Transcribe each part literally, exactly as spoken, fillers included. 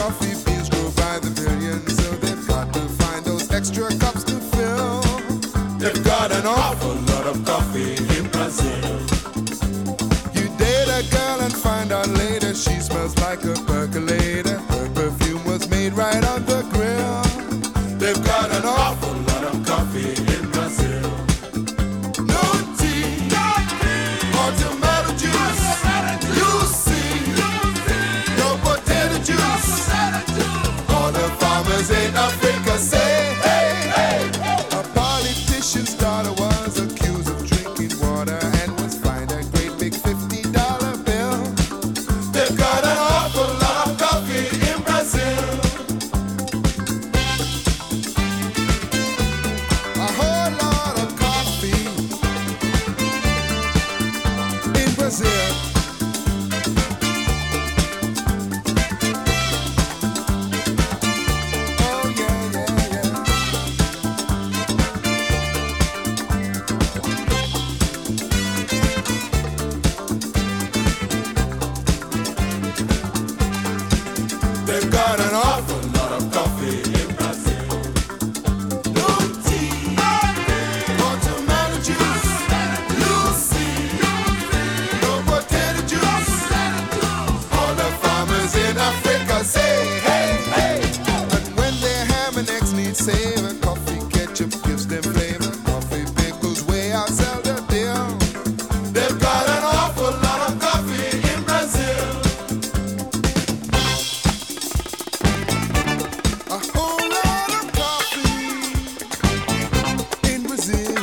coffee beans grow by the billions, so they've got to find those extra cups to fill. They've got an awful lot of coffee in Brazil. You date a girl and find out later she smells like a percolator. Her perfume was made right on the grill. They've got an awful lot of coffee in Brazil. No tea, or tomato juice. You see, no potato juice. All the farmers in Africa say, hey, hey. A politician's daughter was accused of drinking water and was fined a great big fifty dollar bill. They've got an awful lot of coffee in Brazil. A whole lot of coffee in Brazil. Oh yeah, yeah, yeah. They've got an awful lot of coffee in Brazil. No tea, or tomato juice. You see, no potato juice. All the farmers in Africa say, hey, hey. And when their ham and eggs need savor, coffee ketchup gives them flavor. Coffee pickles way outsell the deal. They've got an awful lot of coffee in Brazil. A whole lot of coffee in Brazil.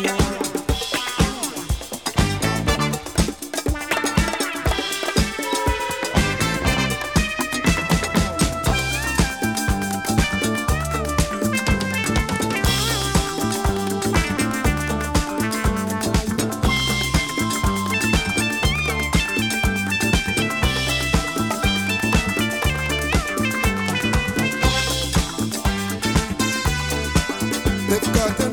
They've got an